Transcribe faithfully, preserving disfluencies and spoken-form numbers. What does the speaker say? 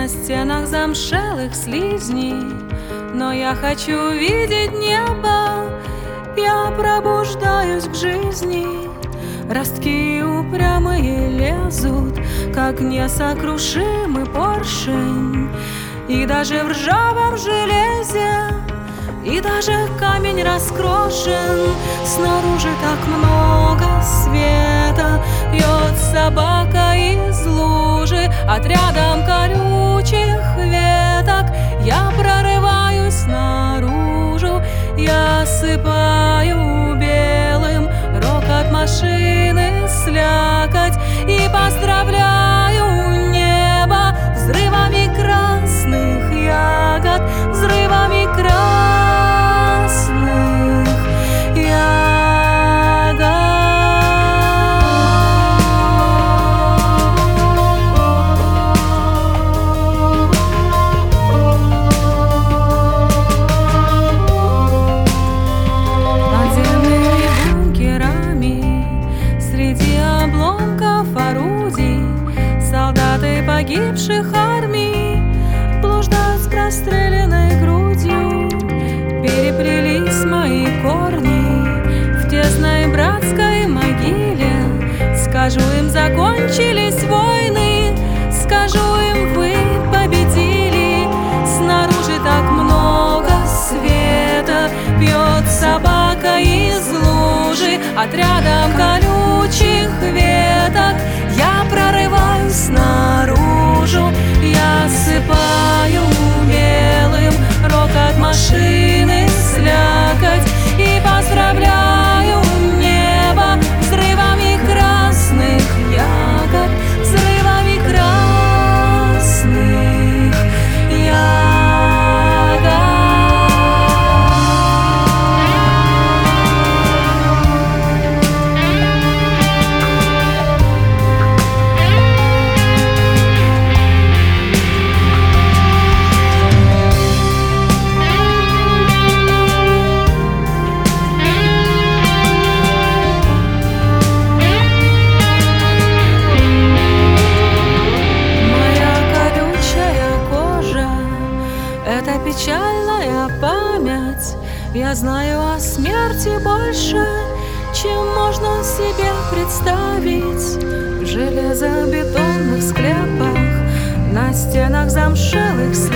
на стенах замшелых слизней. Но я хочу видеть небо, я пробуждаюсь к жизни. Ростки упрямые лезут, как несокрушимый поршень. И даже в ржавом железе, и даже камень раскрошен. Снаружи так много света, пьет собака из лужи. Отрядом колючих веток я прорываюсь наружу. Я осыпаю белым рокот машины слякоть и поздравляю небо взрывами красных ягод, взрывами красных ягод. Подземными бункерами среди обломков орудий солдаты погибших армий блуждают с простреленной грудью. Переплелись мои корни в тесной братской могиле. Скажу им, закончились войны, скажу им, вы победили. Снаружи так много света, пьет собака из лужи. Отрядом колючих веток я прорываюсь наружу. Я осыпаю белым рокот машины слякоть и поздравляю небо взрывами красных ягод, взрывами красных ягод. Это печальная память. Я знаю о смерти больше, чем можно себе представить. В железобетонных склепах, на стенах замшелых